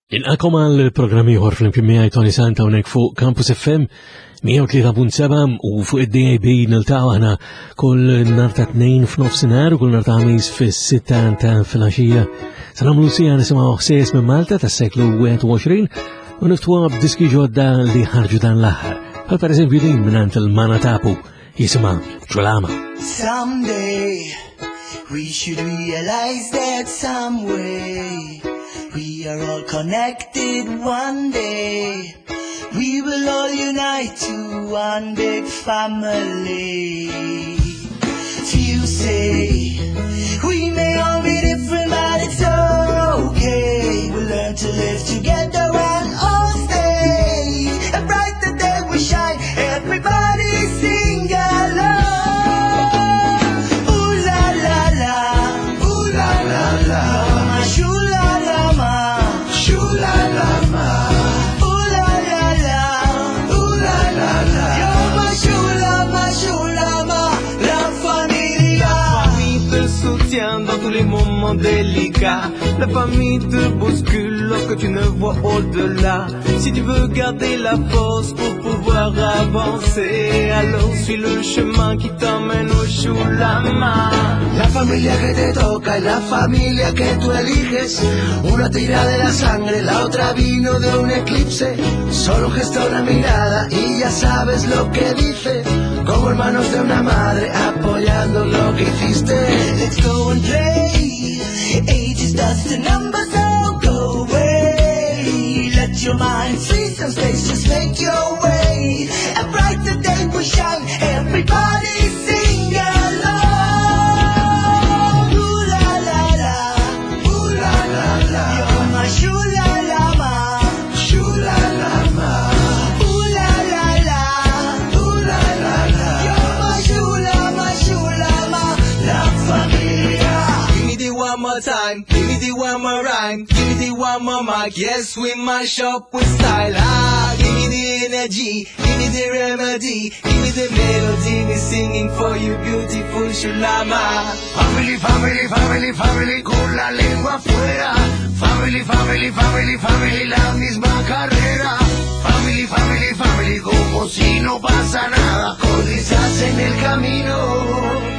Inqakom għal programmi ieħor fl-imkien miegħi Tony Santa hawnhekk fuq Campus FM 103.7 u fuq id-DAB niltaqgħu aħna kull nhar ta' tnejn f'nofsinhar u kull nhar ta' ħamis fis-sitta ta' filgħaxija. Se nagħmlu sija nisimgħu ħsies minn Malta tas-seklu 21 u niftuha b'diski ġodda li ħarġu dan l-aħħar. Bħal pereżempju din mingħand il-Mana Tapu jisimha Xulama. Someday we should realize that some way we are all connected. One day we will all unite to one big family. Few say we may all be different, but it's okay. We'll learn to live together and all stay. A brighter day we shine, everybody sing along. Ooh la la la, ooh la la la, my Shulalama, Shulalama. Ooh la la la, ooh la la la, you're my Shulama, Shulama, la familia. La famille te soutient dans tous les moments délicats. La famille te bouscule lorsque tu ne vois au-delà. Si tu veux garder la force pour pouvoir avancer, alors suis le chemin qui t'emmène au Shulama. La familia que te toca es la familia que tú eliges. Una tira de la sangre, la otra vino de un eclipse. Solo gesta una mirada y ya sabes lo que dice. Como hermanos de una madre apoyando lo que hiciste. Let's go and play. Age is just a number, so go away. Let your mind free some space, just make your way. A brighter day will shine, everybody sing along. Ooh la la la, ooh la la la, you're my Shulalama, Shulalama. Ooh la la la, ooh la la la, you're my Shulama, Shulama, la familia. Give me the one more time, give me the one more rhyme, give me the one more mic. Yes, we mash up with style. Ah, give me the energy, give me the remedy, give me the melody. Me singing for you, beautiful Shulama. Family, family, family, family, con la lengua afuera. Family, family, family, family, la misma carrera. Family, family, family, como si no pasa nada, con risas en el camino.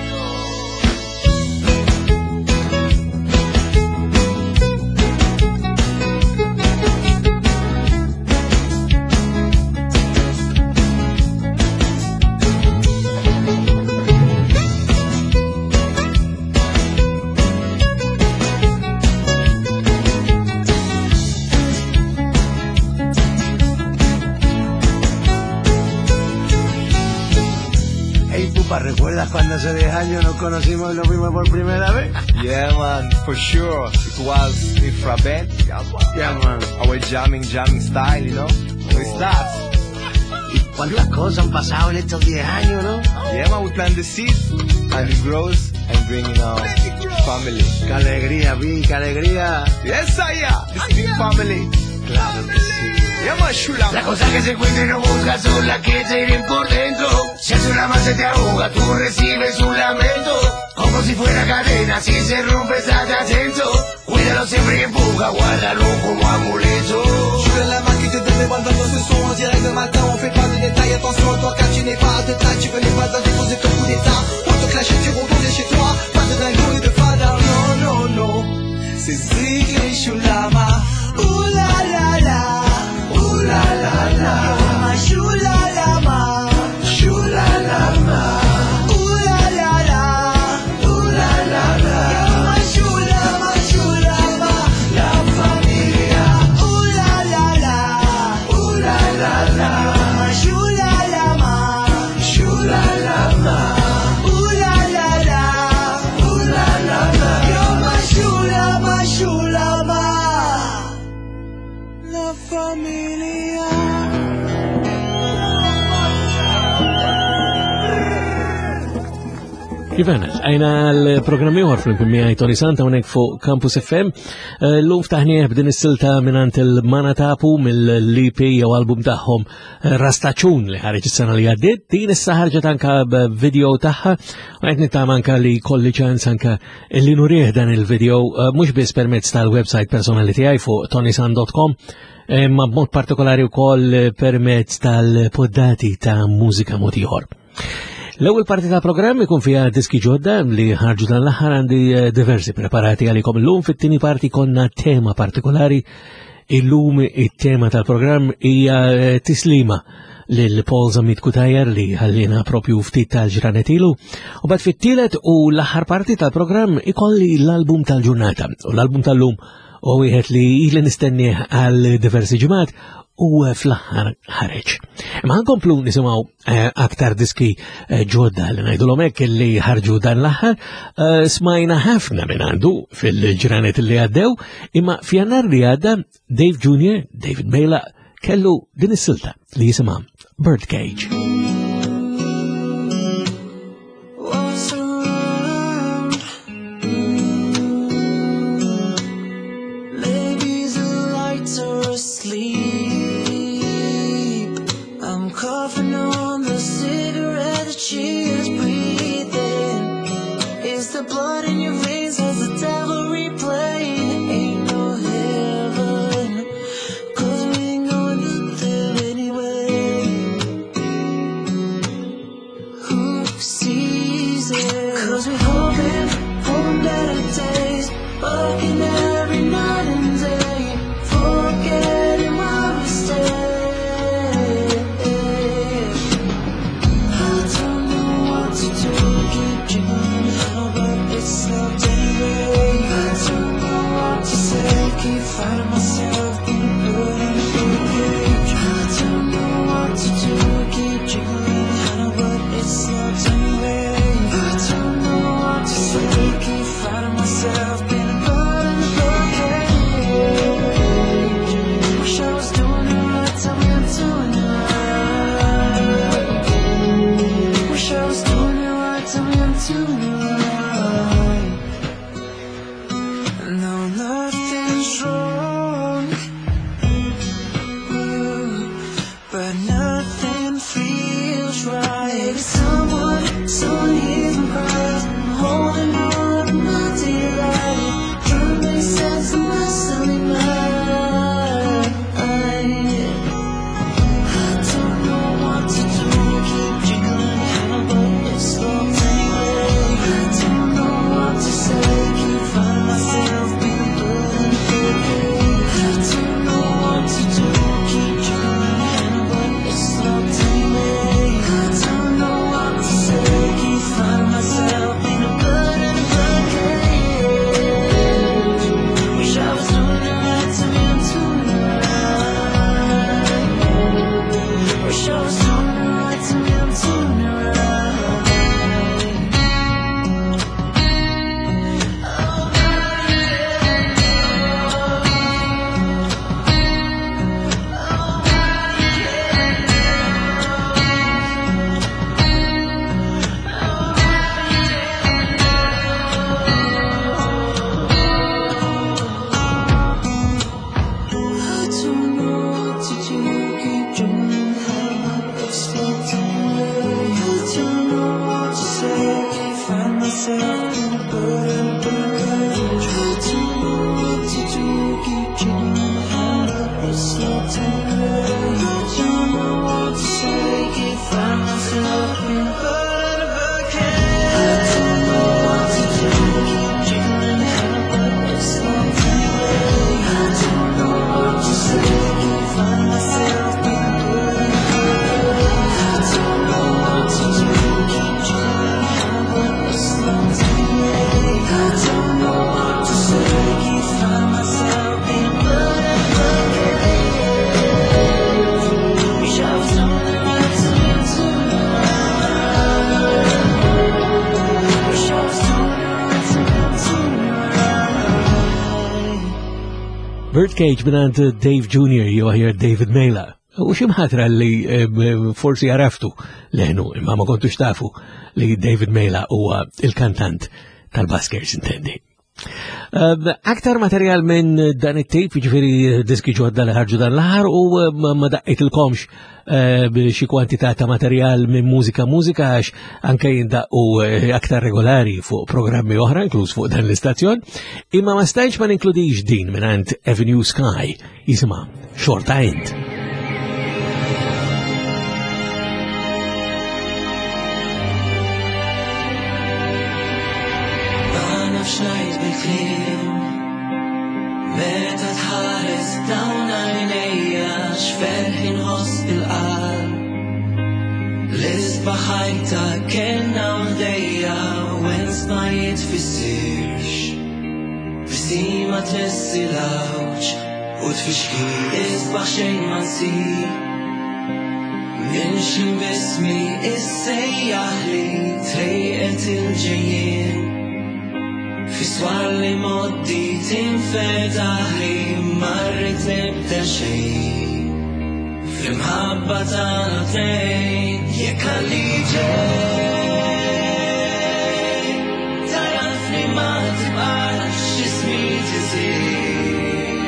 ¿Recuerdas cuando hace 10 años nos conocimos y nos vimos por primera vez? Yeah, man, for sure. It was in Frabet. Yeah, man. Our jamming style, you know. We start. ¿Y cuántas cosas han pasado en estos 10 años, no? Yeah, man, we plant the seed and it grows and bringing our family. ¡Qué alegría, Vi! ¡Qué alegría! Yes, I am. This big family. Claro que sí. Yeah, man, Shulama. Las cosas que se cuentan y no buscas son las que te irán por dentro. Si el Shulama se te ahoga, tú recibes un lamento. Como si fuera cadena, si se rompe, estate atento. Cuídalo siempre y empuja, guárdalo como amuleto. Shulama qui te donne les balles dans ce son en direct de matin. On fait pas de détails, attention à toi car tu n'es pas de taille. Tu connais pas d'un déposer ton coup d'état. On te clash et tu retournes chez toi. Pas de dingo et de fada, non, non, non. C'est Ziggy Shulama. Ooh la la la, ooh la la la, you're my Shulalama, Shulalama. Ooh la la la, ooh la la la, you're my Shulama, Shulama, la familia. Ooh la la la, ooh la la la, you're my Shulalama, Shulalama. Ooh la la la, ooh la la la, you're my Shulama, Shulama. La familia. Ivana, għajna l-programmi għor fl-impimijaj Tony Santa unek fuq Campus FM. L-lum ftaħnieħ b'din is-silta minant il-Manatapu mill-EP jew album taħħom Rastaċun li ħareġ is-sena li għaddit. Din issa ħarġet anka b'video taħħa u qed nittama anka li kolli ċans anka li nurih dan il-video mhux biss permezz tal-website personali tiegħi fuq tonysan.com ma b'mod partikolari wkoll permezz tal-poddati ta' mużika mod ieħor. L-ewwel parti ta' programm ikun fiha diski ġodda li ħarġu dan l-aħħar għandi diversi preparati għalikom illum. Fit-tieni parti konna tema partikolari. Illum it-tema tal-programm hija tislima lil Paul Zamit Kutajer li ħallina propju ftit tal-ġranet ilu. U bad fit-tielet u l-aħħar parti tal-programm ikolli l-album tal-ġurnata. U l-album tal-lum u wieħed li ili nistennieh għal diversi ġimgħat u fl-aħħar ħareġ. Ma nkomplu nisimgħu aktar diski ġodda li ngħidulhom hekk li ħarġu dan l-aħħar. Smajna ħafna minn għandu fil-ġranet li għaddew, imma f'Jannar li għadda Dave Jr., David Mela, kellu din is-silta li jisimha Birdcage. Coughing on the cigarette that she is breathing. Is the blood in your veins? Has the devil replaying? Ain't no heaven, 'cause we ain't going to there anyway. Who sees it? 'Cause we're hoping better days, working every night and day, forgetting my mistakes. Find myself in a birdcage. I don't know what to do, keep jiggling out, but it's not anyway. I don't know what to say, keep finding myself in a birdcage. Wish I was doing it right, tell me I'm doing it right. Wish I was doing it right, tell me I'm doing it right. No, nothing's wrong, but nothing feels right. Maybe someone hears my cries, I'm holding on to my delight, trying to make sense of my silly mind. I don't know what to do, keep jiggling out, but it's locked anyway. I don't know what to say, keep finding myself being good and good. I don't know what to do, keep jiggling out, but it's locked anyway. I don't know what to say, keep finding myself being a bird in a birdcage. Wish I was doing it right, tell me I'm doing it right. Wish I was doing it right, tell me I'm doing it right. I don't know what to do, keep dreaming how it's locked away. I don't know what to say, can't find myself in a birdcage. I don't know what to do, keep dreaming how it's locked away. I don't know what to say, can't find myself in a birdcage. I don't know what to do, keep jiggling how it's locked away. I don't know what to say, can't find myself being good and good. I don't know what to do, keep jiggling how it's locked away. I don't know what to say, can't find myself being good and good. Wish I was doing it right, tell me I'm doing it right. Wish I was doing it right, tell me I'm doing it right. Birdcage minant Dave Jr. jew ħajar David Mela. U ximħatra li forsi għaraftu leħnu, imma ma kontux tafu li David Mela huwa il-kantant tal-Baskers intendi. Aktar materjal minn dan it-tejp, ġifiri diski ġodda li ħarġu dan l-ħar u ma daqqetilkomx b'xi kwantità ta' materjal minn mużika għax anke jindaqqu aktar regolari fuq programmi oħra, inkluż fuq dan l-istazzjon, imma ma stajx ma ninkludix din minn Avenue Sky, jisimha Xorta Int. Xnajt bil-klim Meta tħares dawn għajnejja Xferħin ħoss bil-qalb L-isbaħ ħajta kellna uħdejja Wens ma jitfissirx B'sima tressi l-awċ U tfixki isbaħ xejn ma nsir Min xin bismi issejjaħli Trejqet il-ġejjien Fiswar li moddi tinfetaħli marrit nibda xejn Fl-imħabba tagħna tnejn jekk għalli ġej Tarafni ma tibqax ismi tisir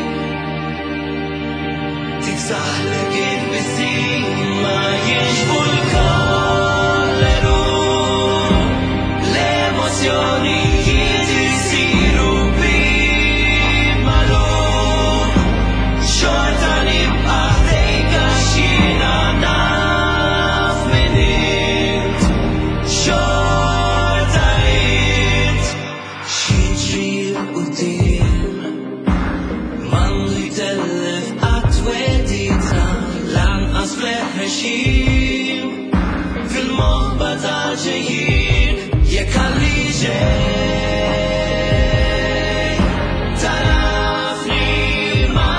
Tiksaħlek il-bisin ma jiġbu l-kolleru L-emozjoni fil-moħba ta' ġejjin jekk għalli ġej tarafni ma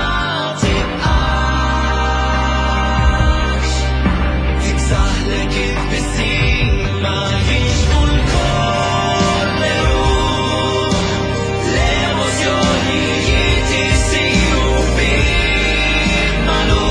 tibqax tiksaħlek il-bisin ma jiġbu l-kolleru l-emozjonijiet isiru bil-malu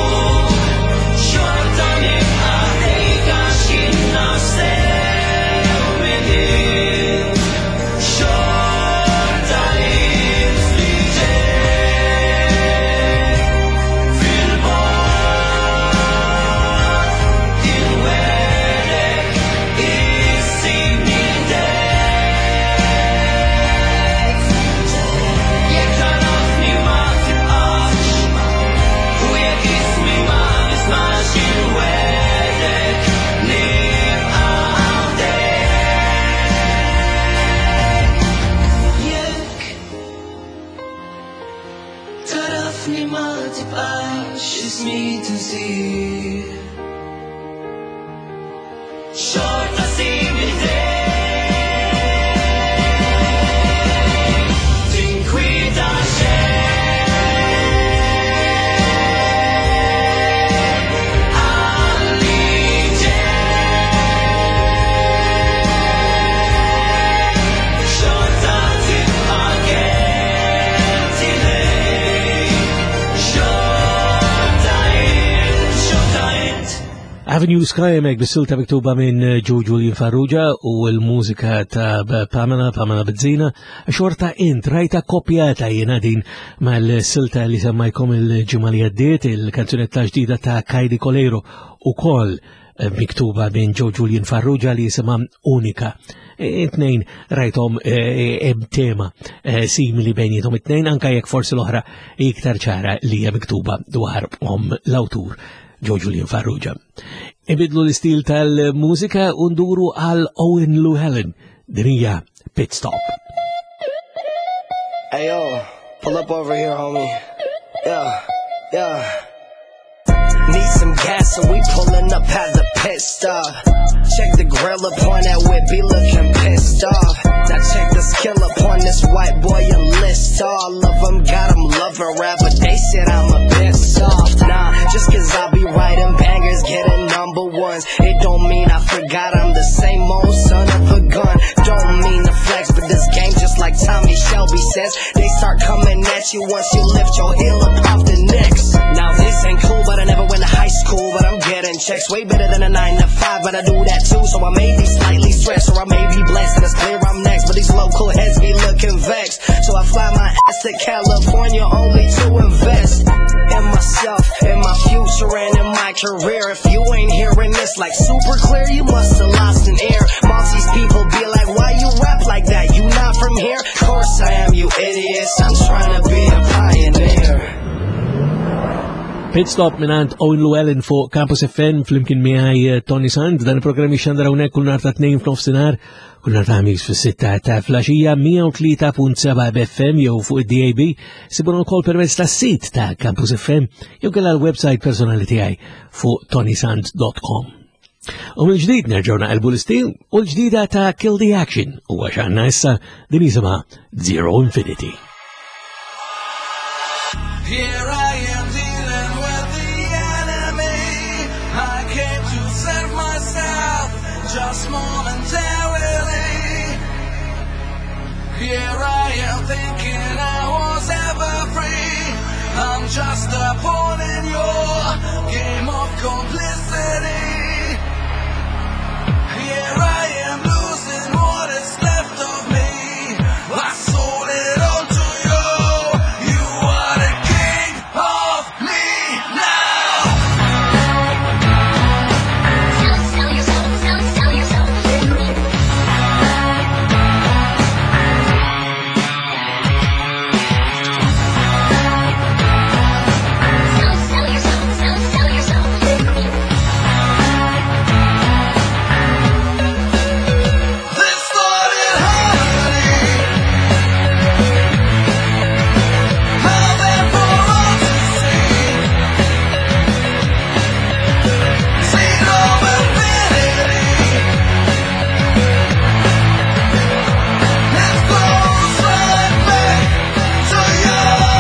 Avenue Sky mek bis-silta miktuba minn Julian Farrugia u l-mużika ta' Pamela Bezzina Xorta Int rajta kopjata jiena din mal-silta li semmajkom il-ġimgħa li għaddiet il-kanzunetta ġdida ta' Kaidi Colero ukoll miktuba minn Julian Farrugia li jisimha Unika. It-tnejn rajtom tema simili bejnietom it-tnejn anke jekk forsi l-oħra iktar ċara li hija miktuba dwarhom l-awtur Julian Farrugia. Ibidlu l-istil tal-mużika unduru għal Owen Llewellyn, dinija Pit Stop. Hey yo, pull up over here, homie. Yeah. Need some gas, so we pulling up at the pit stop. Check the grill up on that whip, be looking pissed off. Now check the skill up on this white boy, a list. All of them got them loving rap, but they said I'm a bit soft. Nah, just cause I be writing bangers, getting number ones. It don't mean I forgot I'm the same old son of a gun. Don't mean to flex, but this game just like Tommy Shelby says. They start coming at you once you lift your heel up off the necks. Now this ain't cool, but I never went to high checks way better than a 9 to 5, but I do that too, so I may be slightly stressed, or I may be blessed, and it's clear I'm next, but these local heads be looking vexed, so I fly my ass to California only to invest in myself, in my future, and in my career. If you ain't hearing this like super clear, you must have lost an ear. Maltese people be like, why you rap like that? You not from here? Of course I am, you idiots. I'm trying to be a pioneer. Pit stop minant Owen Llewellyn fuq Campus FM flimkien miegħi Tony Sand, dan il-programm jixxandar hawnhekk kull nhar ta' 2 f'nofsinhar, kull nhar ta' ħamis fis-6 ta' flaxija 103.7 b'FM jew fuq id-DAB, sibuna wkoll permezz tas-sit ta' Campus FM jew kellha l-website personali tiegħi fuq tonysand.com. U mill-ġdid nerġgħu naqilbu l-istil u l-ġdida ta' Kill the Action huwa x'għandna issa din jisimha Zero Infinity. Here I am dealing with the enemy. I came to save myself just momentarily. Here I am thinking I was ever free. I'm just a pawn in your game of complicity. Here I am losing what is left of me. I sold it all to you. You are the king of me now. Sell yourself, sell yourself. Sell yourself, sell yourself. This started happening. How therefore all to see. Zero infinity. It goes right back to you.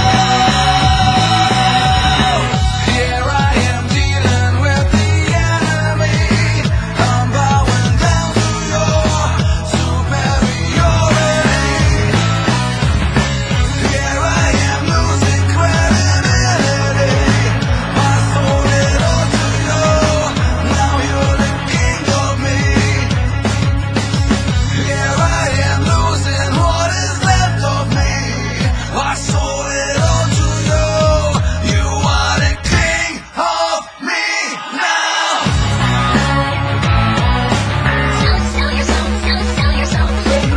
Here I am dealing with the enemy. I'm bowing down to your superiority. Here I am losing credibility. I sold it all to you. Now you're the king of me. Here I am losing what is left of me. I sold it all to you. You are the king of me now. Sell yourself, sell yourself.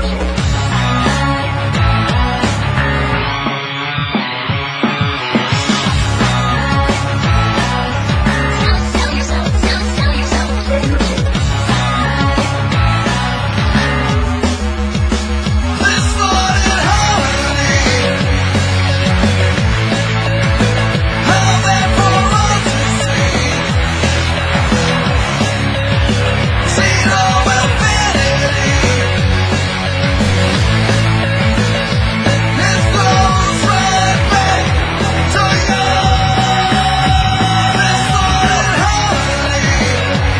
Sell yourself, sell yourself. This started happening. How therefore all to see. Zero infinity. It goes right back to you. This started happening.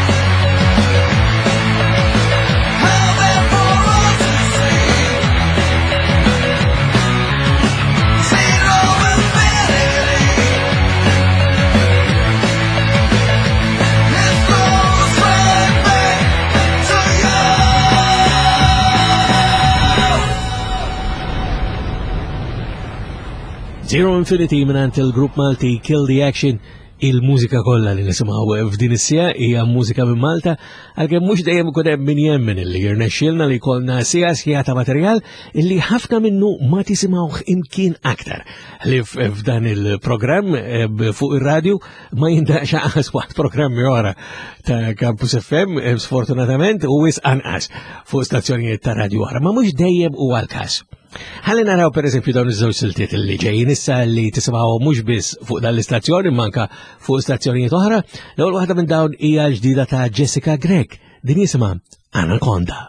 How therefore all to see. Zero infinity. It goes right back to you. Zero Infinity minant il-grupp Malti Kill the Action, il-mużika kollha li nisimgħu f'din is-sija hija mużika minn Malta, għalkemm mhux dejjem ikun hemm min jemmen illi jirnexxielna li jkollna sija ta' materjal illi ħafna minnu ma tisimgħuh imkien aktar. Li f'dan il-programm fuq ir-radju ma jindaqx aqas waħd programmi oħra ta' Campus FM sfortunatament u wis anqas fuq stazzjonijiet ta' radju oħra, ma mhux dejjem huwa l-każ. Ħalli naraw per eżempju dawn iż-żewġ siltiet li ġejjin issa li tisimgħu mhux biss fuq dan l-istazzjoni manka fuq stazzjonijiet oħra. L-ewwel waħda minn dawn hija l-ġdida ta' Jessica Gregg, din jisimha Anaconda.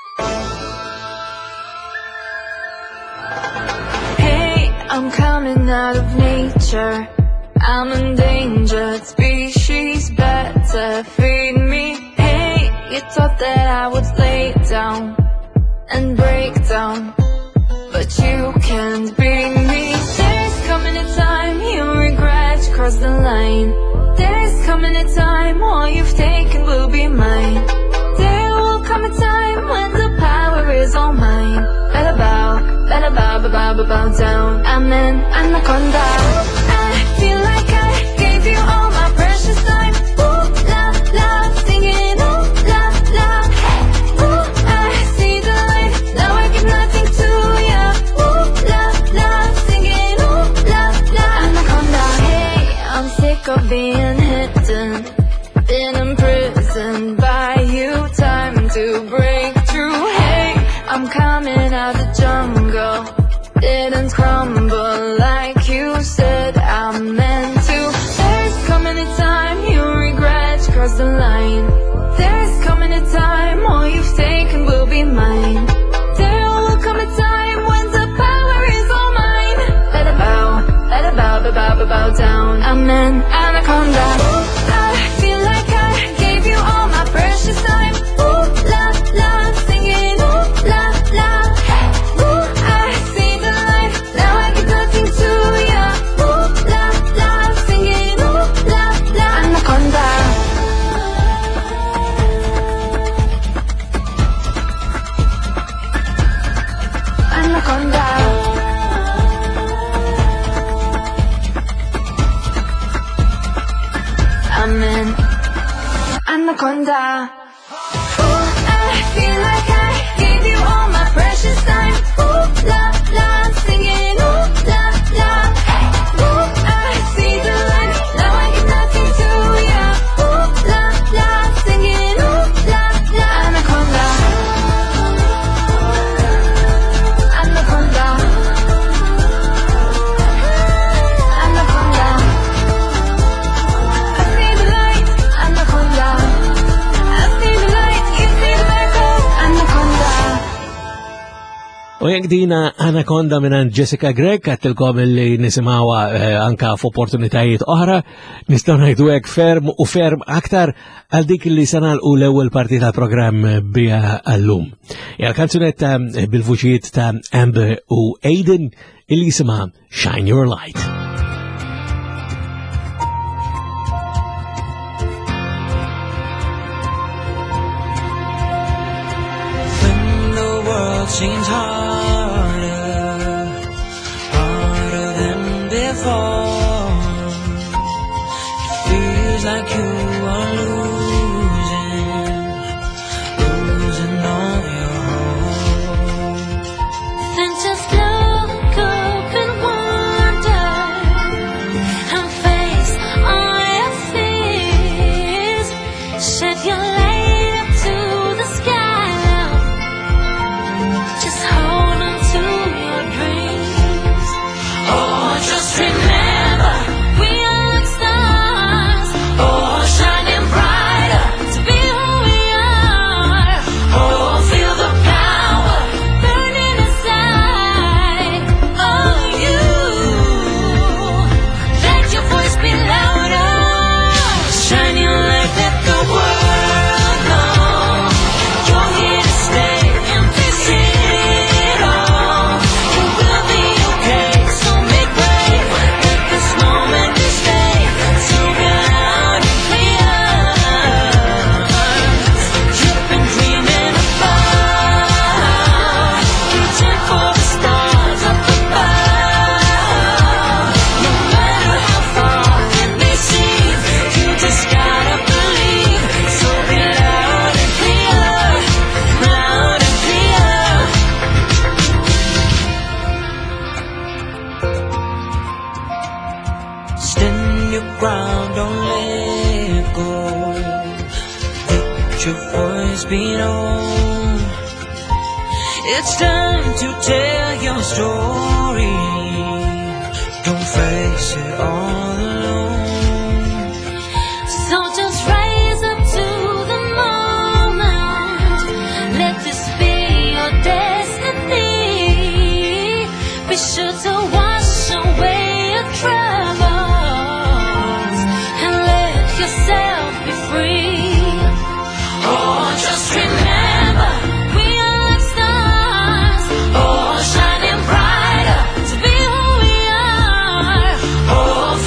Hey, I'm coming out of nature. I'm endangered species, better feed me. Hey, you thought that I would lay down and break down, but you can't beat me. There's coming a time you'll regret regret you crossed the line. There's coming a time all you've taken will be mine. There will come a time when the power is all mine. Better bow down. I'm an anaconda. I feel like I gave you all my precious time. Ooh la la, singing ooh la la. Ooh, I see the light, now I give nothing to ya. Ooh la la, singing ooh la la. Anaconda. Hey, I'm sick of being hidden, been imprisoned by you. Time to break through. Hey, I'm coming out the jungle. Didn't crumble like you said I meant to. There's coming a time you regret you crossed the line. There's coming a time all you've taken will be mine. There will come a time when the power is all mine. Better bow down. I'm an anaconda. I feel like I gave you all my precious time. Ooh la la, singing ooh la la. Ooh, I see the light, now I give nothing to ya. Ooh la la, singing ooh la la. Anaconda. Anaconda. I'm an anaconda. Ooh, I feel like I gave you all my precious time. Ooh la la, singing ooh la la. Ooh, I see the light, now I give nothing to ya. Ooh la la, singing ooh la la. Anaconda. Anaconda. Anaconda. I see the light, anaconda. I see the light, you see the echo, anaconda. U jek dina Anaconda minan Jessica Gregg għattilkom li nisimawa anka f'opportunitajiet oħra, nistaw ngħidu hekk ferm u ferm aktar għal dik li sanal u l-ewwel parti tal-programm bija għallum. Kanzunetta bil-vuċijiet ta' Amber u Aiden illi jisimha Shine Your Light. When the world seems harder than before, it feels like you are losing all your hope. Then just look up and wonder and face all your fears. Shed your light up to the sky. Just hold on to your dreams. Oh, just remember, We are like stars, oh, shining brighter. to be who we are, Oh, feel the power. burning inside of you. Let your voice be louder. Shine your light, let the world know you're here to stay and this it all. It will be okay, so make way. Let this moment stay so loud and clear. You've been dreaming about, reaching for the stars up above. No matter how far it may seem, you just gotta believe. So be loud and clear, loud and clear. Stand your ground, don't let go. Let your voice be known. It's time to tell your story. Don't face it all alone. So just rise up to the moment. Let this be your destiny. Be sure to wash away your troubles and let yourself be free. Oh, just remember, We are like stars, oh, shining brighter. to be who we are, Oh,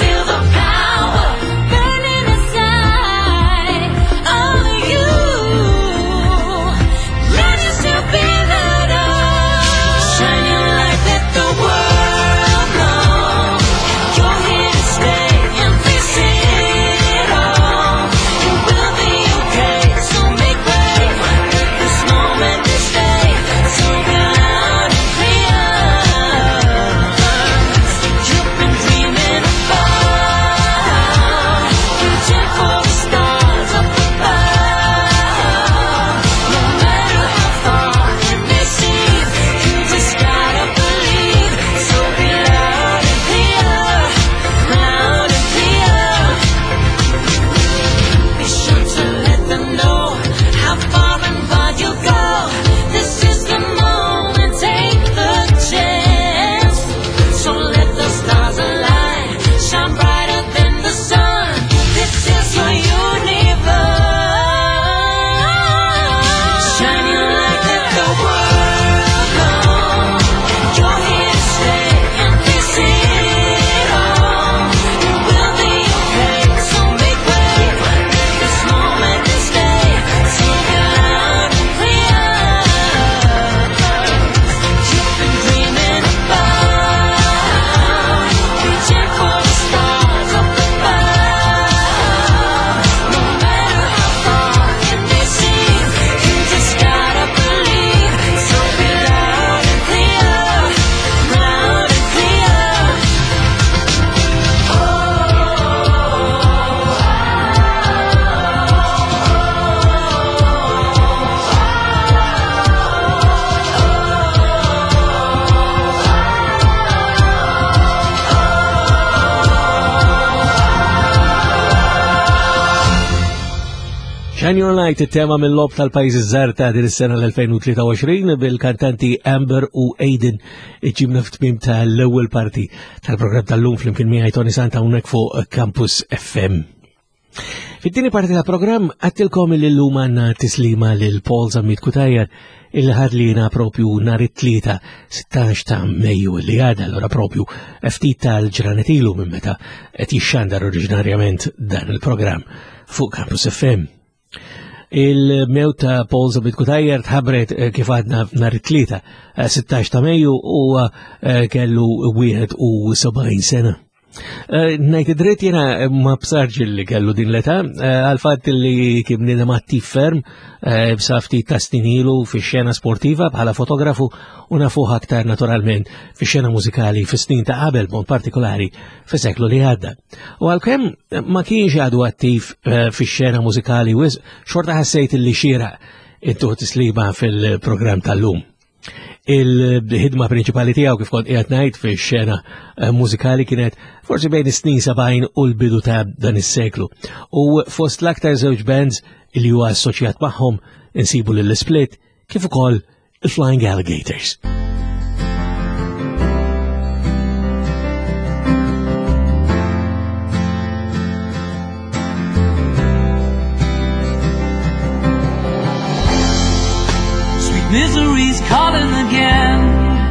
Shine Your Light, il-tema mill-lob tal-pajjiż iż-żgħar ta' din is-sena l-2023 bil-kantanti Amber u Aiden iġibna f'tmiem tal-ewwel parti tal-programm tal-lum flimkien miegħi Tony Santa hawnhekk fuq Campus FM. Fit-tieni parti tal-programm għattilkom il-lum għandna tislima lil Paul Zammit Kutajjar il-ħadlina propju nhar it-tlieta 16 ta' Mejju li għadha allura propju ftit tal-ġranet ilu minn meta qed jixxandar oriġinarjament dan il-programm fuq Campus FM. Il-mew ta' Paul Zammit Kutajjar tħabbret kif għadna nhar it-tlieta 16 ta' Mejju u kellu 71 sena. Najt id-dritt jena ma b'sarġ li kellu din l-età għal-fatt li kim nina mattif ferm b'safti ta' stinilu fi xena sportiva bħala fotografu u nafuħ aktar naturalment fi xena mużikali fi snin ta' qabel mod partikolari fi seklu li għadda. U għal-kem ma kienx għadu attiv fi xena mużikali wis xorta ħassejt li xira intu tislima fil-program tal-lum. Il-ħidma prinċipali tiegħu kif kont qiegħed ngħid fix-xena mużikali kienet forsi bejn is-snin 70 u l-bidu ta' dan is-seklu. U fost l-aktar żewġ bands li huwa assoċjat magħhom insibu lill-Split kif ukoll il-Flying Alligators. Misery's calling again,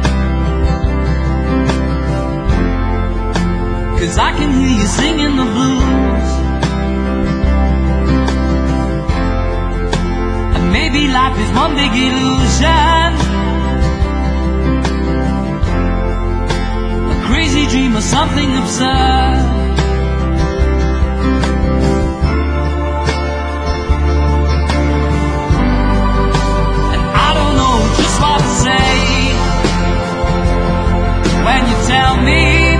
'cause I can hear you singing the blues. And maybe life is one big illusion, a crazy dream or something absurd. What to say when you tell me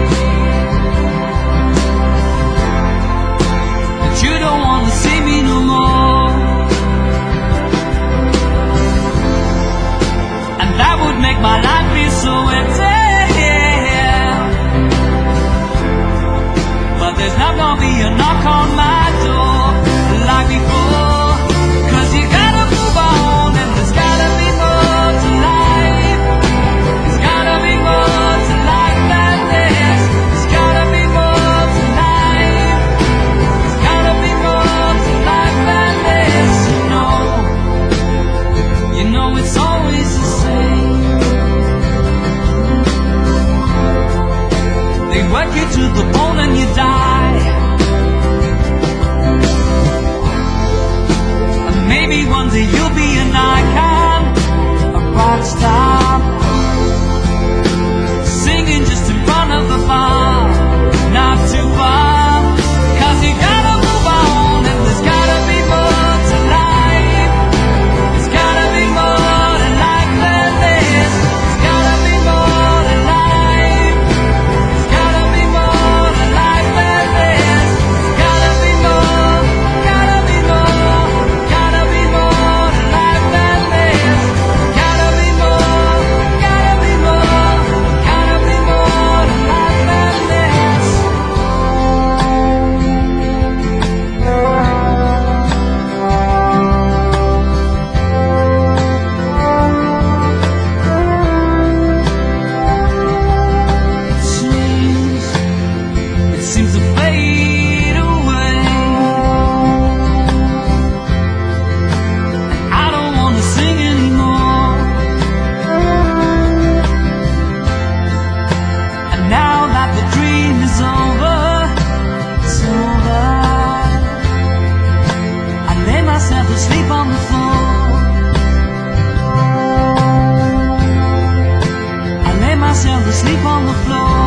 that you don't want to see me no more, and that would make my life feel so empty. But there's not gonna be a knock on my door like before, 'cause you gotta move on and there's gotta be more to life. There's gotta be more to life than this. There's gotta be more to life. There's gotta be more to life than this. You know it's always the same. They work you to the bone and you die. And maybe one day you'll be an icon, a rock star, singing just in front of the bar, not too far, 'cause you gotta move on and there's gotta be more to life. There's gotta be more to life than this. There's gotta be more to life. There's gotta be more to life than this. There's gotta be more, gotta be more, gotta be more to life than this. Gotta be more, gotta be more, gotta be more to life than this. It seems to fade away. I don't want to sing anymore. And now that the dream is over, it's over, I lay myself asleep on the floor. I lay myself asleep on the floor.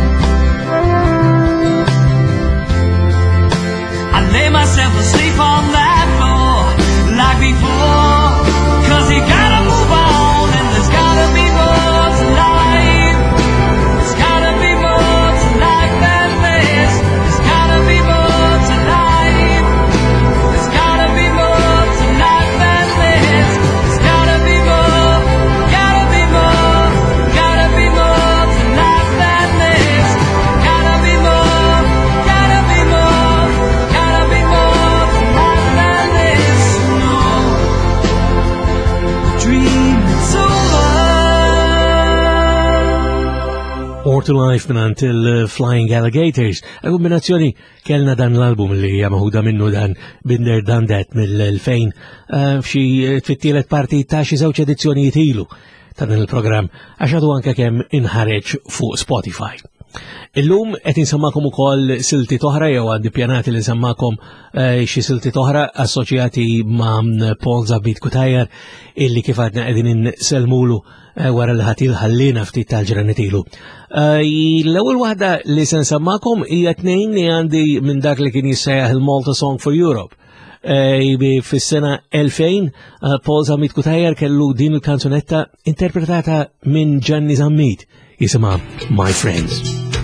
I lay myself asleep on that floor like before, 'cause you gotta move on and there's gotta be more to life. There's gotta be more to life than this. There's gotta be more to life. There's gotta be more to life than this. There's gotta be more, gotta be more, gotta be more to life than this. Gotta be more, gotta be more, gotta be more to life to Life minant il-Flying Alligators. Kombinazzjoni kellna dan l-album li jamaħuda minnu dan Binder Dandet mill-2000 f'xi fit-tielet parti ta' xi żewġ edizzjonijiet ilu ta' dan il-programm għax għadu anke kemm inħareġ fuq Spotify. Illum qed insemmakom ukoll silti toħra jew għandi pjanati li nsemmakom xi silti toħra assoċjati ma' Paul Zabit Kutajer illi kif għadna qegħdin inselmulu wara li ħatil ħallina ftit tal-ġranet ilu. L-ewwel waħda li se nsemmakom hija tnejn li għandi minn dak li kien jissejjaħ il-Malta Song for Europe. Fis-sena 2000 Paul Zabit Kutajer kellu din il-kanzunetta interpretata minn Gianni Zammit jisimha My Friends.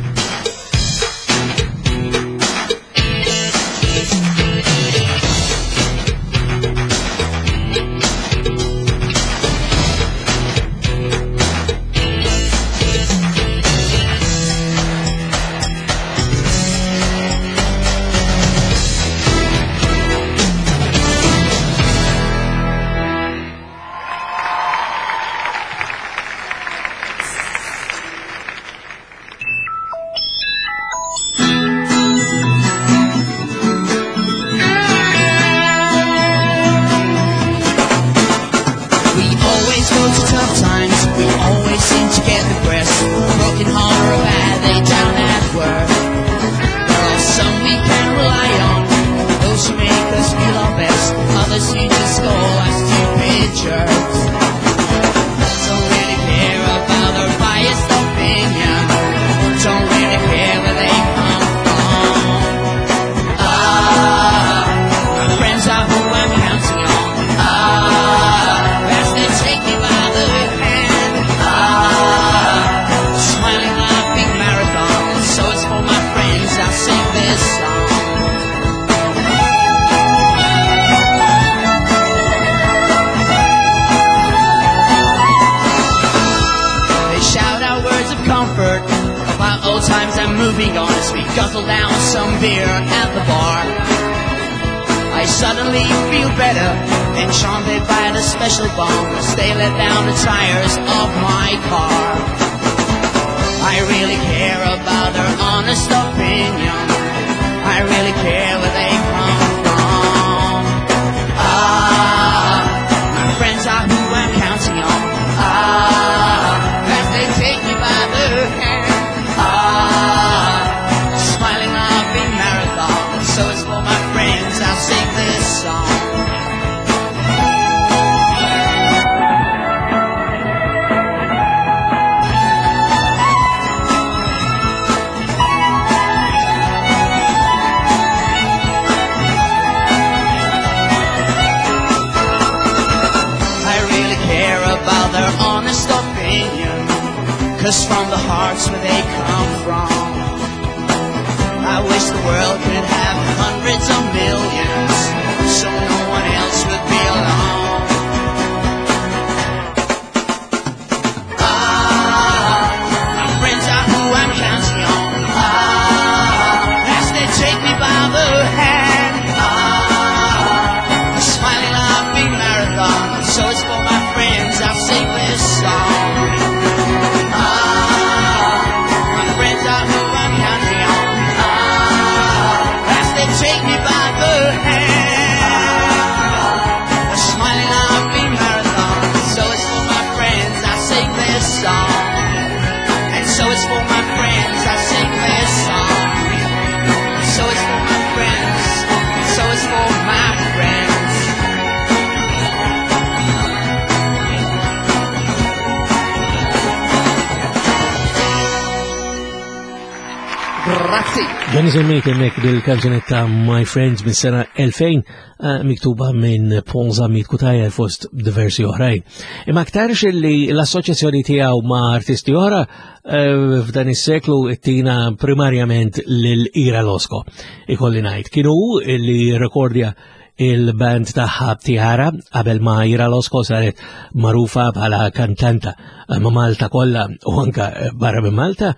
Gianni Zammit hemmhekk bil-kanzunetta My Friends mis-sena 2000 miktuba minn Paul Zabit Kutajer fost diversi oħrajn. Imma aktarx li l-assoċjazzjoni tiegħu ma' artisti oħra f'dan is-seklu ittina primarjament lil Ira Losko. Ikolli ngħid kienu li rekordja il-band taħħa Tiara qabel ma Ira Losko saret marufa bħala kantanta ma' Malta kollha u anka barra minn Malta.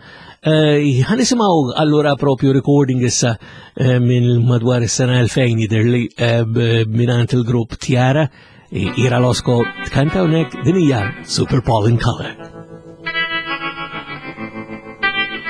Ħanisimaw allura propju recording issa minn madwar is-sena 2000 jidirli minant il-grupp Tiara Ira Losko tkanta hawnhekk din hija Super Paul in Color.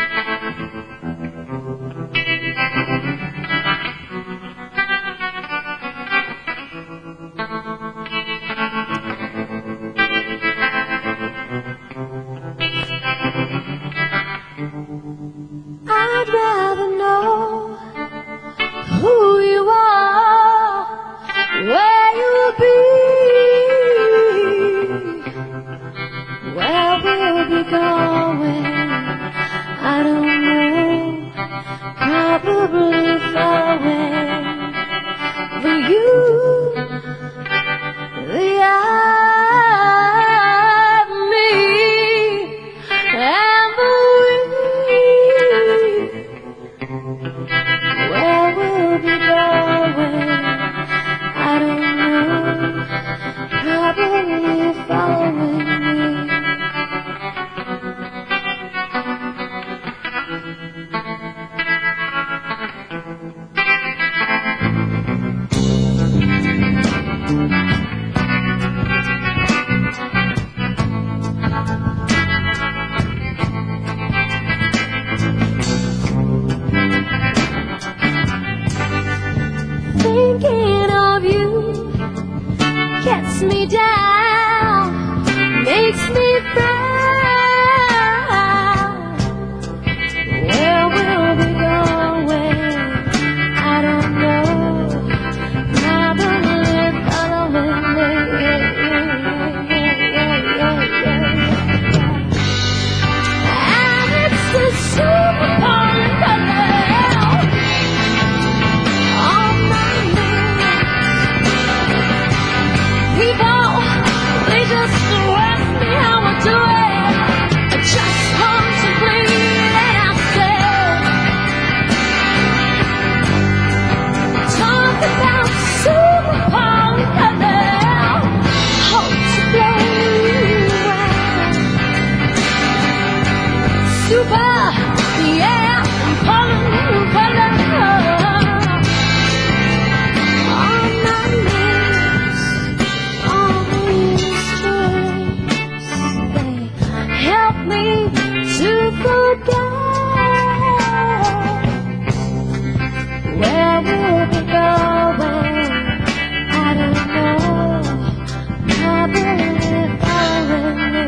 thinking of you gets me down, makes me frown. Where will we go when I don't know? I believe following me. And it's a super color on my lips. People, they just ask me how I do it. I just want to bleed and I said, talk about super color, hope to blow you out. Super, yeah, color, color. On my lips, all these words, they help me to forget. Where will we go when I don't know? I believe following me,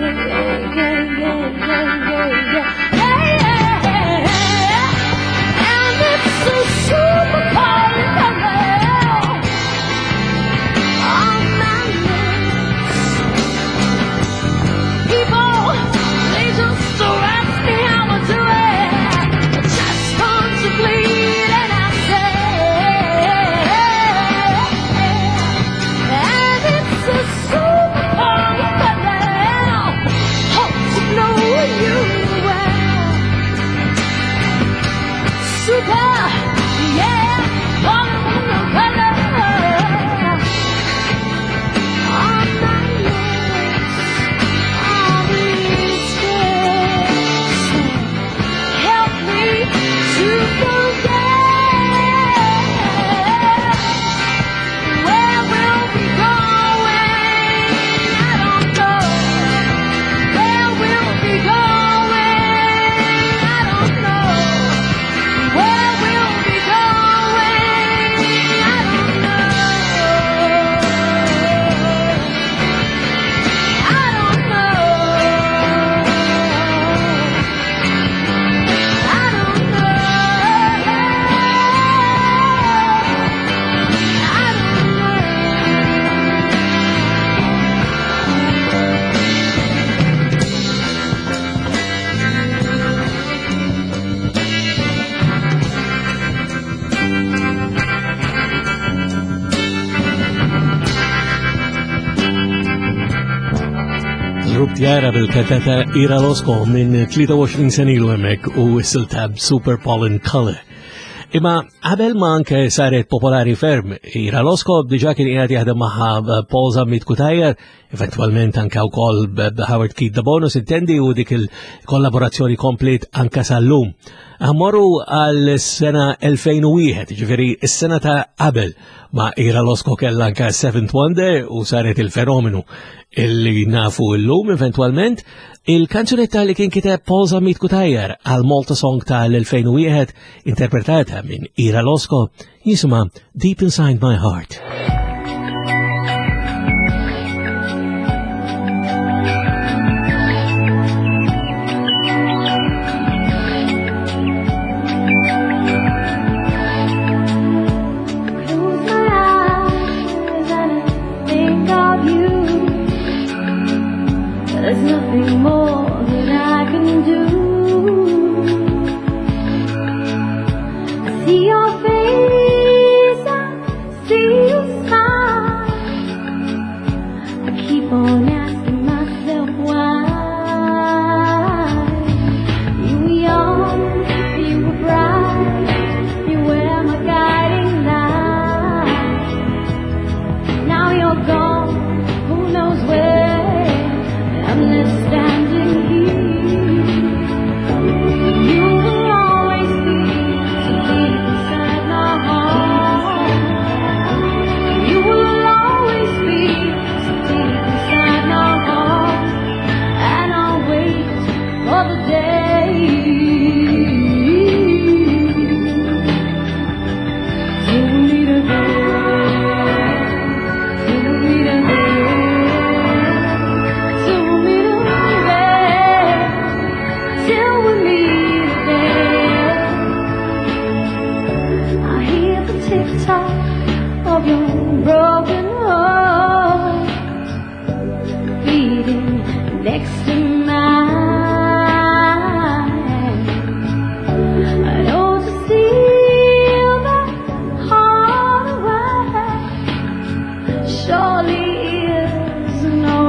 and it's a super color on my lips. People, they just ask me how I do it. I just want to bleed and I say, and it's a super color, hope to know you well. Super, yeah, color on my lips. All these words help me to forget. Where will we go when I don't know? Where will we go when I don't know? Where will we go when I don't know? I don't know. I don't know. Grupp Tjara bil-kantata Ira Losco minn 23 senilu hemmhekk u s-siltab Super Pollen Color. Imma qabel ma anke saret popolari ferm, Ira Losco diġà kien qiegħed jaħdem magħha Paul Zammit Kutajer, eventwalment anke wkoll b'Howard Keith the Bonus intendi u dik il-kollaborazzjoni komplet anke sal-lum. Aħmorru għal-sena 2001, ġifieri s-sena ta' qabel ma Ira Losco kellha anke Seventh Wonder u saret il-fenomenu illi nafu l-lum eventualment. Il-kanzunetta li kien kiteb Paul Zammit Kutajer għal Malta Song tal-2001 interpretata minn Ira Losco jisima Deep Inside My Heart. There's nothing more that I can do. I see your face, I see you tick-tock of your broken heart beating next to mine. I don't steal the heart away. Surely is no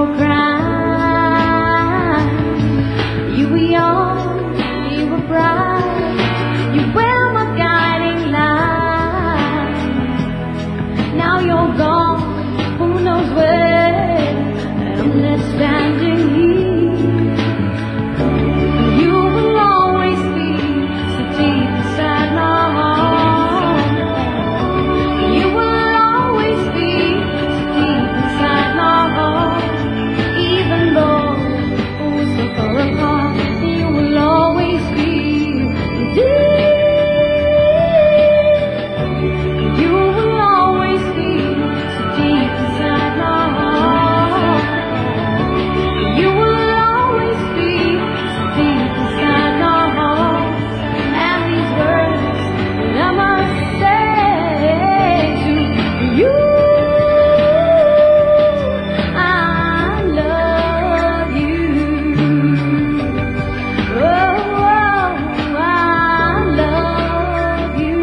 crime. You were young, you were bright, you were my guiding light. Now you're gone, who knows where, and I'm left standing here. You will always be so deep inside my heart. You will always be so deep inside my heart. Even though we're so far apart, you will always be deep. You will always be so deep inside my heart. You will always be so deep inside my heart. And these words that I must say to you, I love you. Oh, I love you.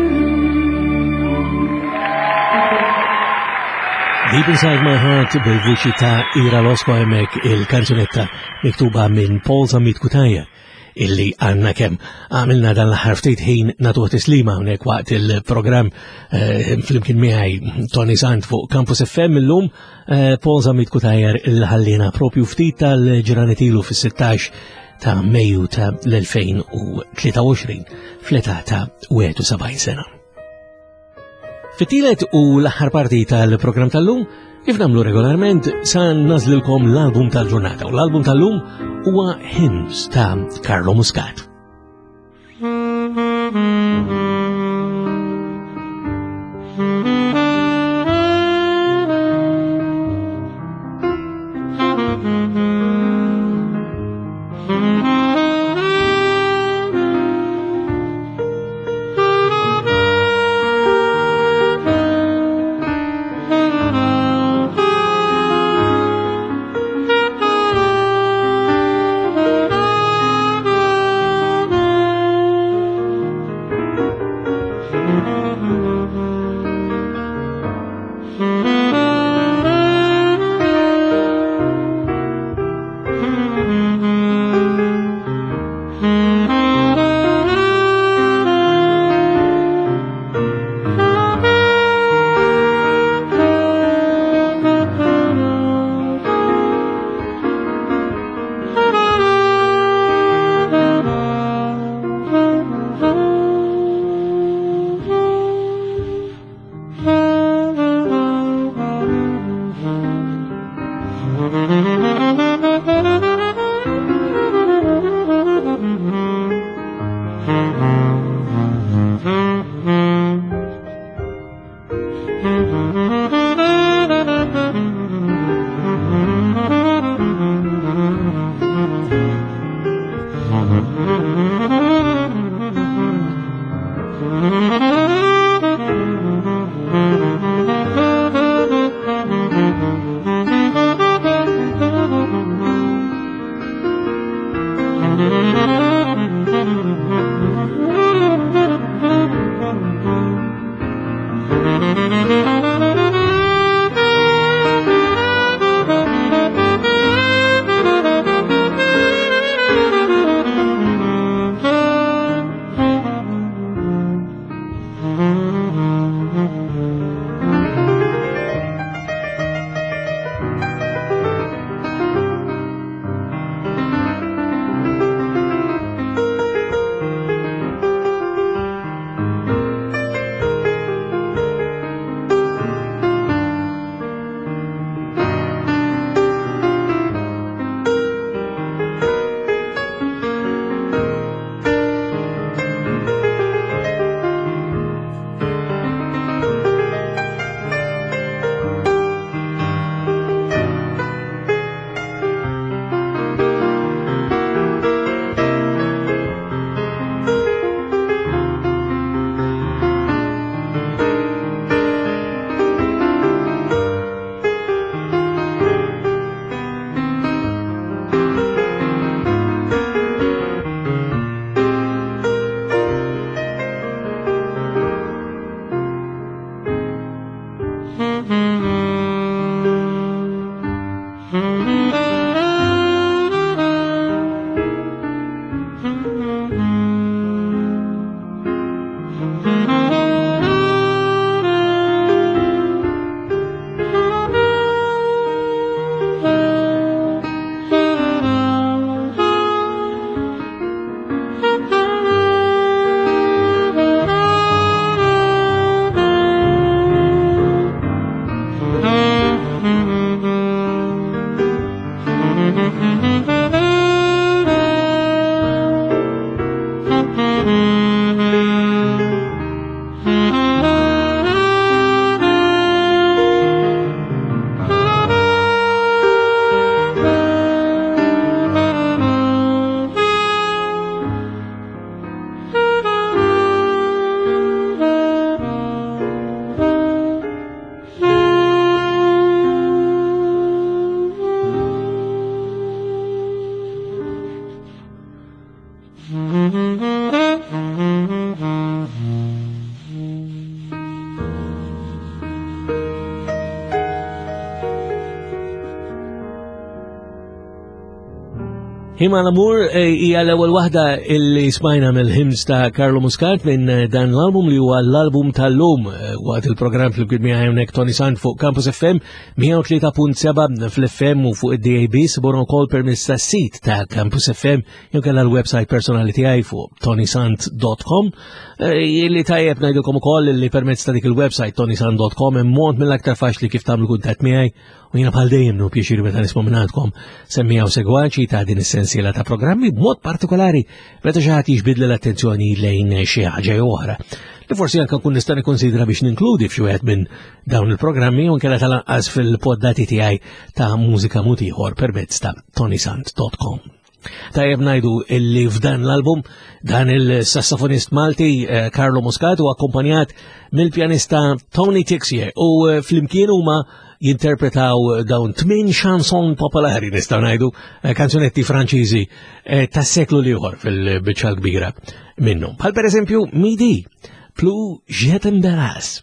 Deep Inside My Heart bil-vuċi ta' Ira Losco hemmhekk il-kanzunetta miktuba minn Paul Zammit Kutaja illi għanna kemm għamilna dan l-aħħar ftit ħin nagħtuh tislima hawnhekk waqt il-programm flimkien miegħi Tony Sant fuq Campus FM illum. Paul Zammit Kutaja il-ħallina propju ftit tal-ġranet ilu fis-16 ta' Mejju ta' l-2023 fl-età ta' 71 sena. Fit-tielet u l-aħħar parti tal-programm tal-lum, kif nagħmlu regolarment, sa nażlilkom l-album tal-ġurnata u l-album tal-lum huwa Hymns ta' Carlo Muscat. Hima l-amur hija l-ewwel waħda illi smajna mill-hymns ta' Carlo Muscat minn dan l-album li huwa l-album tal-lum waqt il-programm fl-kien miegħi hawnhekk Tony Sant fuq Campus FM 103.7 fl-FM u fuq id-DAB sibuhom ukoll permezz tas-sit ta' Campus FM jew kellha l-website personali tiegħi fuq tonysant.com illi tajjeb ngħidilkom ukoll li permezz ta' dik il-website tonysant.com hemm mod mill-aktar faċli kif tagħmlu kuntatt miegħi u jiena bħal dejjem nu pjaċir meta nisma' minnantkom semmijaw segwaċi ta' din is-sensiela ta' programmi b'mod partikolari meta xi ħadd jiġbidli l-attenzjoni lejn xi ħaġa oħra. Li forsi anke nkun nista' nikkonsidra biex ninkludi f'xi wieħed minn dawn il-programmi u nkella tal-anqas fil-poddati tiegħi ta' mużika mod ieħor permezz ta' tonysant.com. Tajjeb ngħidu illi f'dan l-album dan il-sassofonist Malti Carlo Muscat u akkompanjat mill-pjanista Tony Tixier u flimkien huma jinterpretaw dawn 8 chanson popolari nistgħu ngħidu kanzunetti Franċiżi tas-seklu ieħor fil-biċċa l-kbira minnhom. Bħal pereżempju Midi, Plus je t'embarrasse.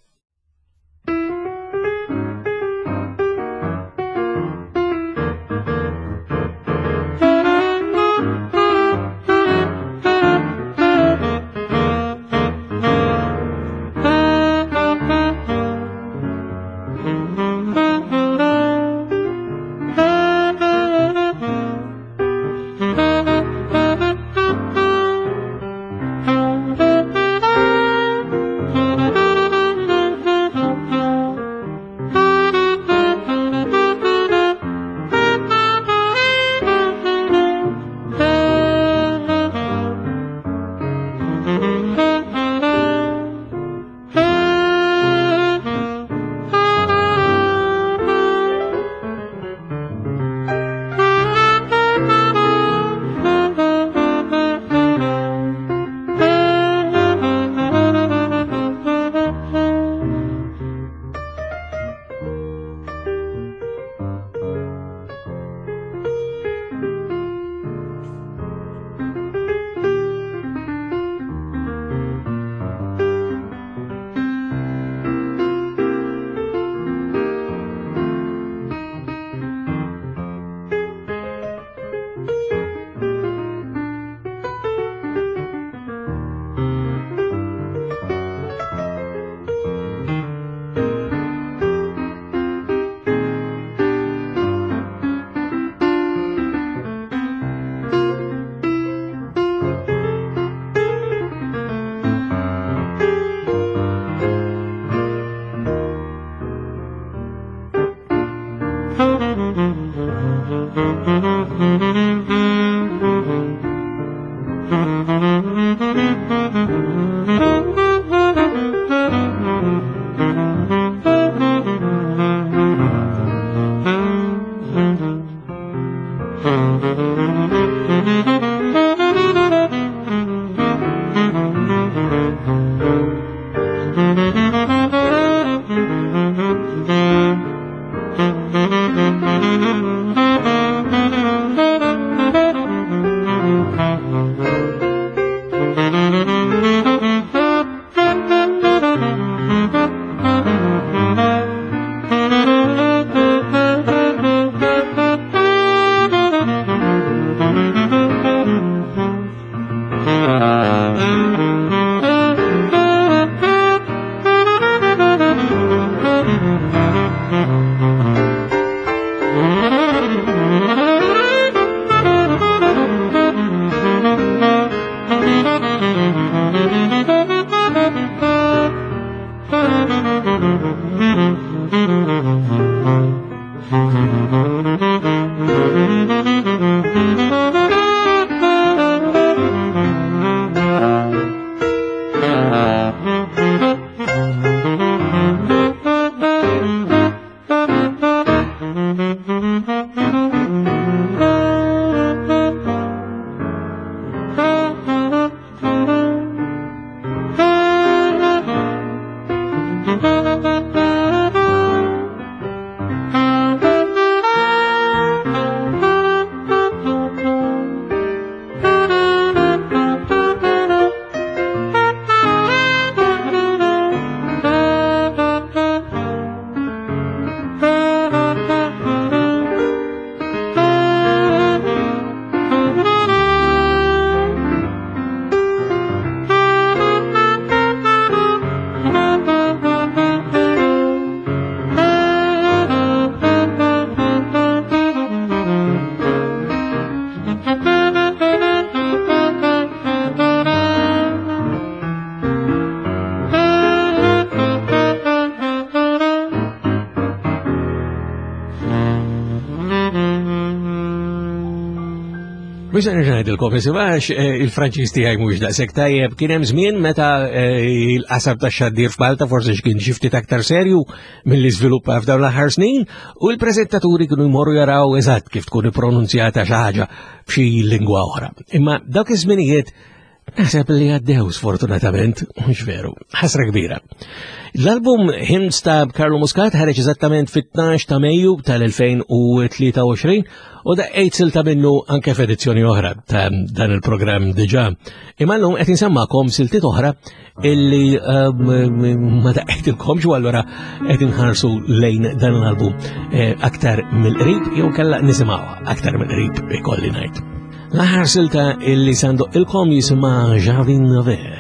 Biex nirġajdilkom, nisibax il-Franċiż tiegħi mhux daqshekk tajjeb, kien hemm żmien meta il-qasab tax-xaddier f'Malta forsi kien xi ftit aktar serju milli żviluppa f'dawn l-aħħar snin u l-preżentaturi kienu jmorru jaraw eżatt kif tkun ippronunzjata xi ħaġa b'xi lingwa oħra. Imma dawk iż-żminijiet naħseb li għaddew sfortunatament, mhux veru, ħasra kbira. L-album Hymns ta' Carlo Muscat ħareġ eżattament fit-12 ta' Mejju tal-2023 u daqqejt silta minnu anke f'edizzjoni oħra ta' dan il-programm diġà. Imma llum qed insemmakom siltiet oħra illi ma daqqejtilkomx u allura qed inħarsu lejn dan l-album aktar mill-qrib jew kellha nisimgħuha aktar mill-qrib ikolli ngħid. L-aħħar silta illi sandu ilkom jisimha Jardin Vert.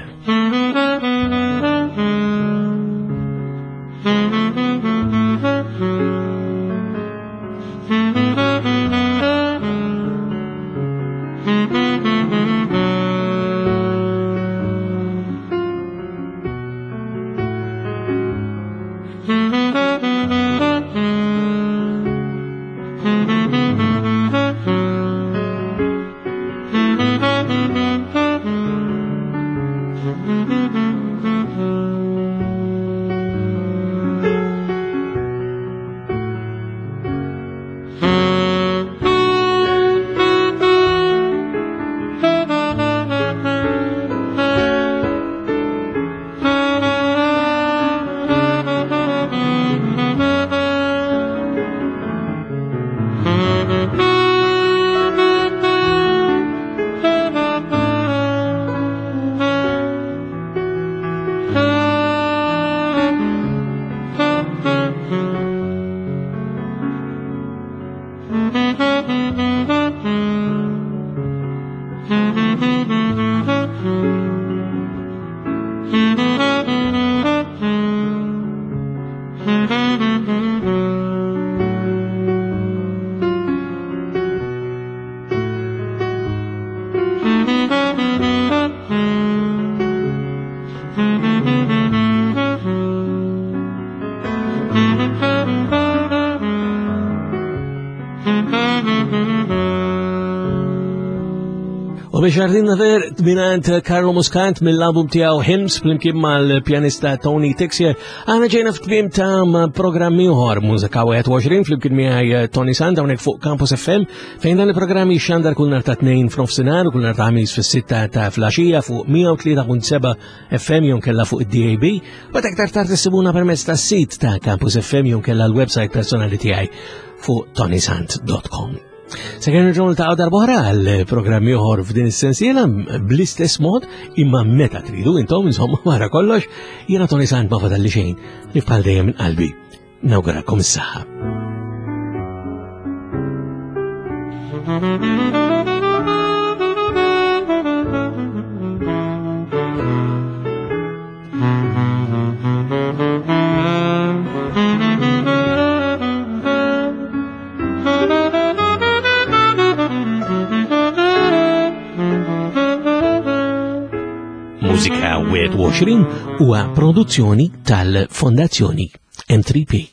Jardin Vert minant Carlo Muscat mill-album tiegħu Hymns flimkien mal-pjanista Tony Tixier. Aħna ġejna f'tmiem ta' programm ieħor Mużika 21 flimkien miegħi Tony Sant hawnhekk fuq Campus FM fejn dan il-programm jixxandar kull nhar ta' tnejn f'nofsinhar u kull nhar ta' ħamis fis-sitta ta' filgħaxija fuq 103.7 FM jew kellha fuq id-DAB. Bad aktar tard tissibuna permezz tas-sit ta' Campus FM jew kellha l-website personali tiegħi fuq tonysant.com. Sekken nirġgħu ta' darbohra għal-programmi oħor f'din is-sensiela bl-istess mod imma meta tridu intom insomma wara kollox jiena Tony Sant ma fadalli xejn li bħal dejjem minn qalbi nawguralkom is-saħħa. Mużika 21 huwa produzzjoni tal-Fondazzjoni M3P.